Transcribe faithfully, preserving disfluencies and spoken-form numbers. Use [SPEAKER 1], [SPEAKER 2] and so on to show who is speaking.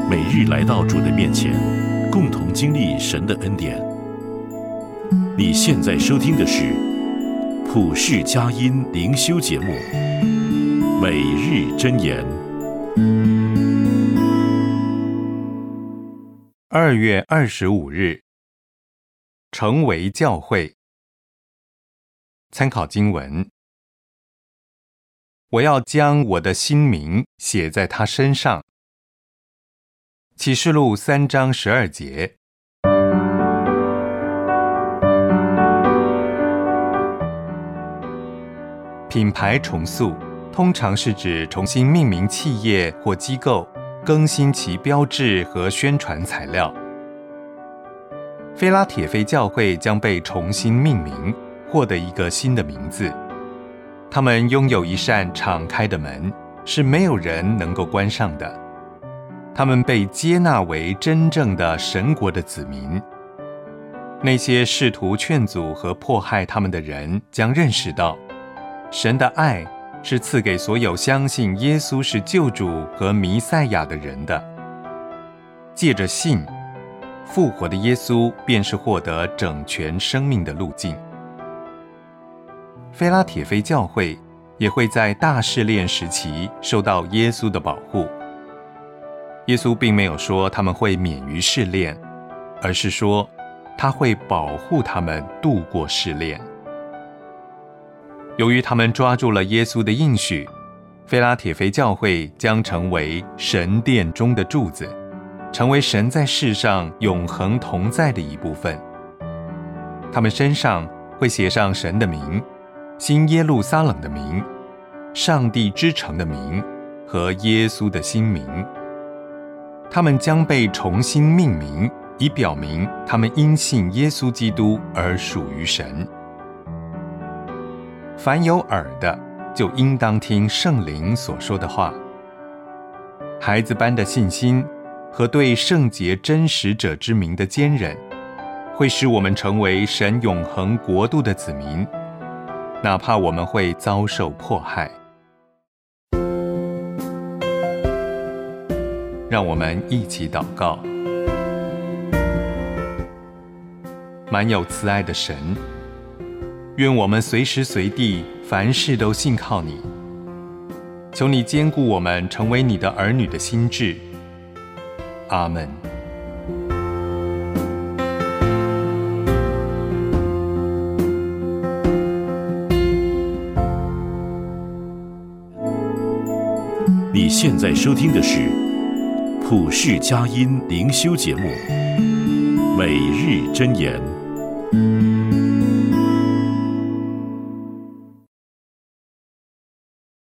[SPEAKER 1] 每日来到主的面前，共同经历神的恩典。你现在收听的是普世佳音灵修节目《每日箴言》。
[SPEAKER 2] 二月二十五日，成为教会。参考经文：我要将我的新名写在他身上。启示录三章十二节。品牌重塑通常是指重新命名企业或机构，更新其标志和宣传材料。菲拉铁非教会将被重新命名，获得一个新的名字。他们拥有一扇敞开的门，是没有人能够关上的。他们被接纳为真正的神国的子民。那些试图劝阻和迫害他们的人将认识到，神的爱是赐给所有相信耶稣是救主和弥赛亚的人的。借着信，复活的耶稣便是获得整全生命的路径。菲拉铁非教会也会在大试炼时期受到耶稣的保护。耶稣并没有说他们会免于试炼，而是说他会保护他们度过试炼。由于他们抓住了耶稣的应许，菲拉铁非教会将成为神殿中的柱子，成为神在世上永恒同在的一部分。他们身上会写上神的名、新耶路撒冷的名、上帝之城的名和耶稣的新名。他们将被重新命名，以表明他们因信耶稣基督而属于神。凡有耳的，就应当听圣灵所说的话。孩子般的信心和对圣洁真实者之名的坚忍，会使我们成为神永恒国度的子民，哪怕我们会遭受迫害。让我们一起祷告。满有慈爱的神，愿我们随时随地凡事都信靠你，求你坚固我们成为你的儿女的心志。阿们。
[SPEAKER 1] 你现在收听的是普世佳音灵修节目《每日箴言》。